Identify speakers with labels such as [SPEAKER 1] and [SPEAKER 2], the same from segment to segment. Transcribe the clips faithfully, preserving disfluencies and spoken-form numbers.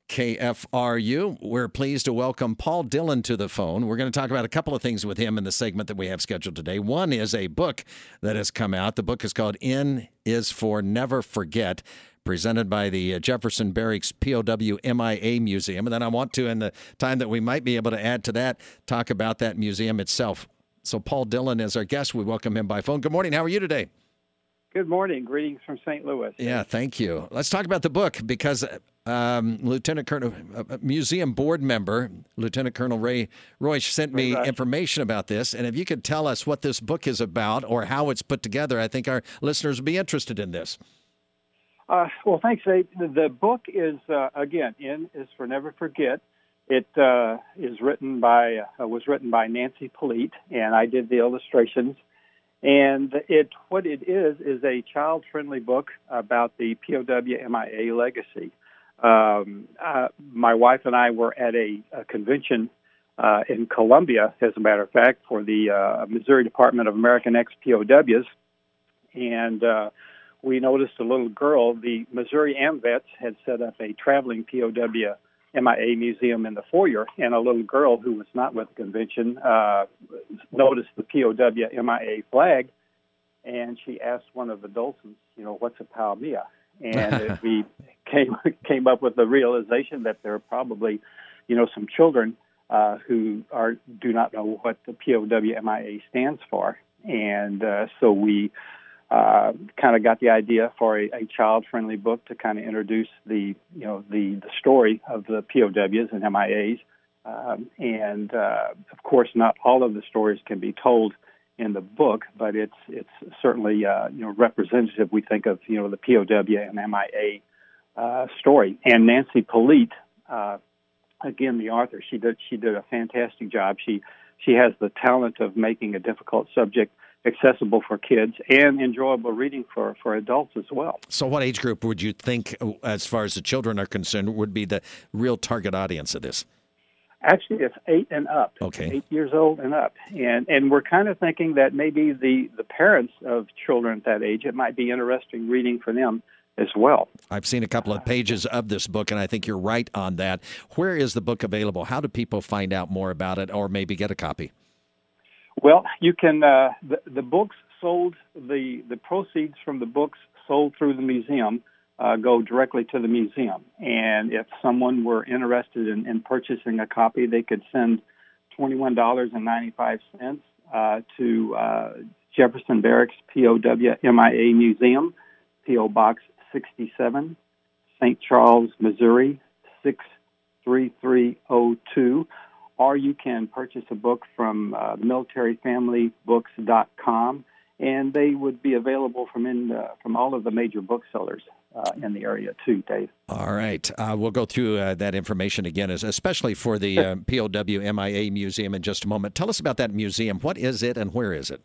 [SPEAKER 1] K F R U. We're pleased to welcome Paul Dillon to the phone. We're going to talk about a couple of things with him in the segment that we have scheduled today. One is a book that has come out. The book is called N is for Never Forget, presented by the Jefferson Barracks P O W M I A Museum. And then I want to, in the time that we might be able to add to that, talk about that museum itself. So Paul Dillon is our guest. We welcome him by phone. Good morning. How are you today?
[SPEAKER 2] Good morning. Greetings from Saint Louis.
[SPEAKER 1] Yeah, thank you. Let's talk about the book because um, Lieutenant Colonel, uh, museum board member, Lieutenant Colonel Ray Royce sent me
[SPEAKER 2] Ray
[SPEAKER 1] information about this. And if you could tell us what this book is about or how it's put together, I think our listeners would be interested in this.
[SPEAKER 2] Uh, well, thanks, Abe. The, the book is, uh, again, N is for Never Forget. It uh, is written by, uh, was written by Nancy Polite, and I did the illustrations. And it, what it is, is a child-friendly book about the P O W M I A legacy. Um, uh, my wife and I were at a, a convention uh, in Columbia, as a matter of fact, for the uh, Missouri Department of American Ex-P O Ws, and uh, we noticed a little girl. The Missouri AMVETS had set up a traveling P O W M I A museum in the foyer, and a little girl who was not with the convention uh, noticed the P O W M I A flag, and she asked one of the docents, you know, what's a Palmia? And we came came up with the realization that there are probably, you know, some children uh, who are do not know what the P O W M I A stands for, and uh, so we Uh, kind of got the idea for a, a child-friendly book to kind of introduce the, you know, the, the story of the P O Ws and M I As. Um, and, uh, of course, not all of the stories can be told in the book, but it's it's certainly, uh, you know, representative, we think, of, you know, the P O W and M I A uh, story. And Nancy Polite, uh, again, the author, she did, she did a fantastic job. She, she has the talent of making a difficult subject accessible for kids and enjoyable reading for, for adults as well.
[SPEAKER 1] So what age group would you think, as far as the children are concerned, would be the real target audience of this?
[SPEAKER 2] Actually, it's eight and up.
[SPEAKER 1] Okay.
[SPEAKER 2] Eight years old and up. And and we're kind of thinking that maybe the, the parents of children at that age, it might be interesting reading for them as well.
[SPEAKER 1] I've seen a couple of pages of this book, and I think you're right on that. Where is the book available? How do people find out more about it or maybe get a copy?
[SPEAKER 2] Well, you can, uh, the, the books sold, the, the proceeds from the books sold through the museum uh, go directly to the museum. And if someone were interested in, in purchasing a copy, they could send twenty-one dollars and ninety-five cents uh, to uh, Jefferson Barracks P O W M I A Museum, P O Box sixty-seven, Saint Charles, Missouri, six three three oh two. Or you can purchase a book from uh, military family books dot com, and they would be available from in uh, from all of the major booksellers uh, in the area too, Dave.
[SPEAKER 1] All right. Uh, we'll go through uh, that information again, especially for the uh, P O W M I A Museum in just a moment. Tell us about that museum. What is it and where is it?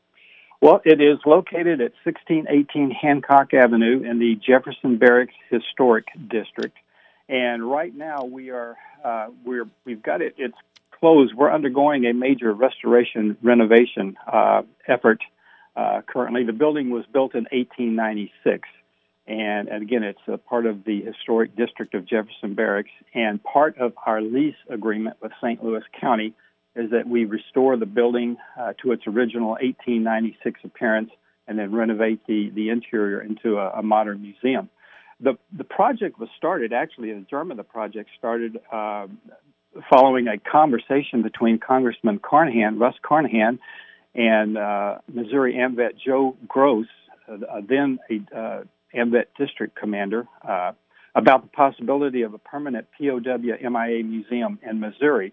[SPEAKER 2] Well, it is located at sixteen eighteen Hancock Avenue in the Jefferson Barracks Historic District. And right now we are uh, we're we've got it. It's closed. We're undergoing a major restoration renovation uh, effort. Uh, currently, the building was built in eighteen ninety-six, and, and again, it's a part of the historic district of Jefferson Barracks. And part of our lease agreement with Saint Louis County is that we restore the building uh, to its original eighteen ninety-six appearance, and then renovate the the interior into a, a modern museum. The the project was started, actually, in German, the project started uh, following a conversation between Congressman Carnahan, Russ Carnahan, and uh, Missouri AMVET Joe Gross, uh, then a uh, AMVET district commander, uh, about the possibility of a permanent P O W M I A museum in Missouri,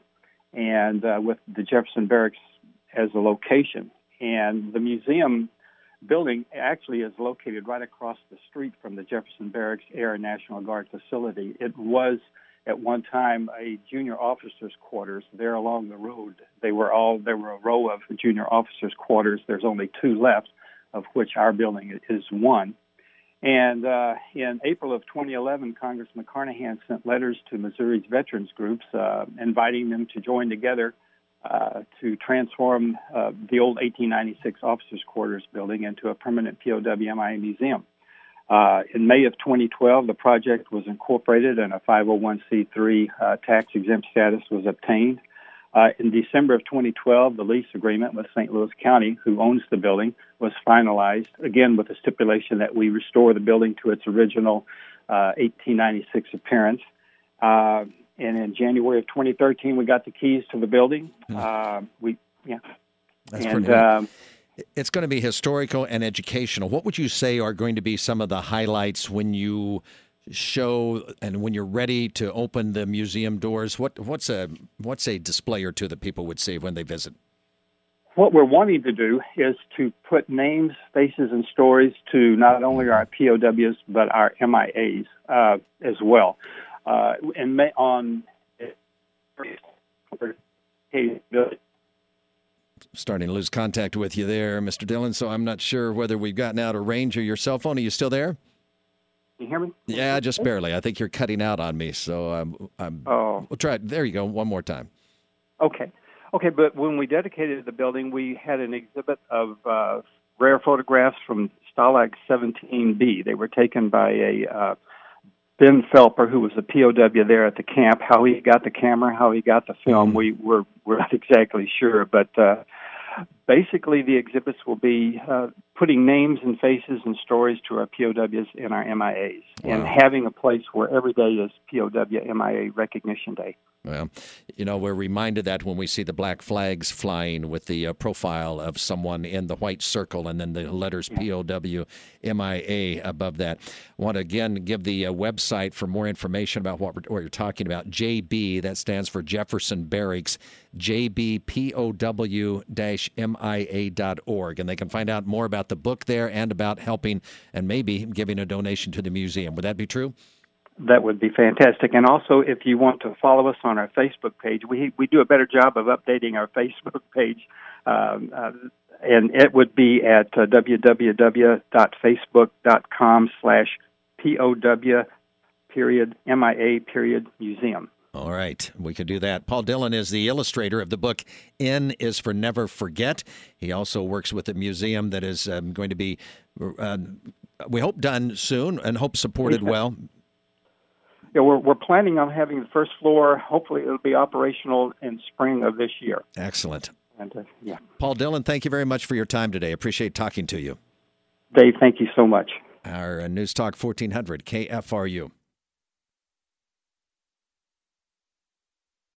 [SPEAKER 2] and uh, with the Jefferson Barracks as a location. And the museum building actually is located right across the street from the Jefferson Barracks Air and National Guard facility. It was at one time a junior officers' quarters there along the road. They were all there were a row of junior officers' quarters. There's only two left, of which our building is one. And uh, in April of twenty eleven, Congressman Carnahan sent letters to Missouri's veterans groups uh, inviting them to join together Uh, to transform uh, the old eighteen ninety-six officers' quarters building into a permanent P O W M I A museum. Uh, in May of twenty twelve, the project was incorporated and a five oh one c three uh, tax-exempt status was obtained. Uh, in December of twenty twelve, the lease agreement with Saint Louis County, who owns the building, was finalized, again with the stipulation that we restore the building to its original uh, eighteen ninety-six appearance. Uh, and in January of twenty thirteen, we got the keys to the building. Uh, we, yeah.
[SPEAKER 1] That's
[SPEAKER 2] and,
[SPEAKER 1] pretty
[SPEAKER 2] um,
[SPEAKER 1] It's going to be historical and educational. What would you say are going to be some of the highlights when you show and when you're ready to open the museum doors? What what's a what's a display or two that people would see when they visit?
[SPEAKER 2] What we're wanting to do is to put names, faces, and stories to not only our P O Ws but our M I As uh, as well. Uh, and may, on
[SPEAKER 1] starting to lose contact with you there, Mister Dillon, so I'm not sure whether we've gotten out of range of your cell phone. Are you still there?
[SPEAKER 2] Can you hear me?
[SPEAKER 1] Yeah, just barely. I think you're cutting out on me, so um, I'm,
[SPEAKER 2] oh.
[SPEAKER 1] we'll try it. There you go, one more time.
[SPEAKER 2] Okay. Okay, but when we dedicated the building, we had an exhibit of uh, rare photographs from Stalag seventeen B. They were taken by a uh, Ben Felper, who was a P O W there at the camp. How he got the camera, how he got the film, we were, we're not exactly sure, but uh, basically the exhibits will be uh, putting names and faces and stories to our P O Ws and our M I As, wow. and having a place where every day is P O W M I A Recognition Day.
[SPEAKER 1] Well, you know, we're reminded that when we see the black flags flying with the uh, profile of someone in the white circle and then the letters P O W M I A above that. I want to again give the uh, website for more information about what, we're, what you're talking about. J B, that stands for Jefferson Barracks, J B P O W M I A dot org. And they can find out more about the book there and about helping and maybe giving a donation to the museum. Would that be true?
[SPEAKER 2] That would be fantastic. And also, if you want to follow us on our Facebook page, we we do a better job of updating our Facebook page, um, uh, and it would be at uh, www.facebook.com slash POW period MIA period museum.
[SPEAKER 1] All right, we can do that. Paul Dillon is the illustrator of the book N is for Never Forget. He also works with a museum that is um, going to be, uh, we hope, done soon and hope supported well.
[SPEAKER 2] Yeah, we're we're planning on having the first floor. Hopefully, it'll be operational in spring of this year.
[SPEAKER 1] Excellent.
[SPEAKER 2] And uh, yeah,
[SPEAKER 1] Paul Dillon, thank you very much for your time today. Appreciate talking to you.
[SPEAKER 2] Dave, thank you so much.
[SPEAKER 1] Our uh, News Talk fourteen hundred K F R U.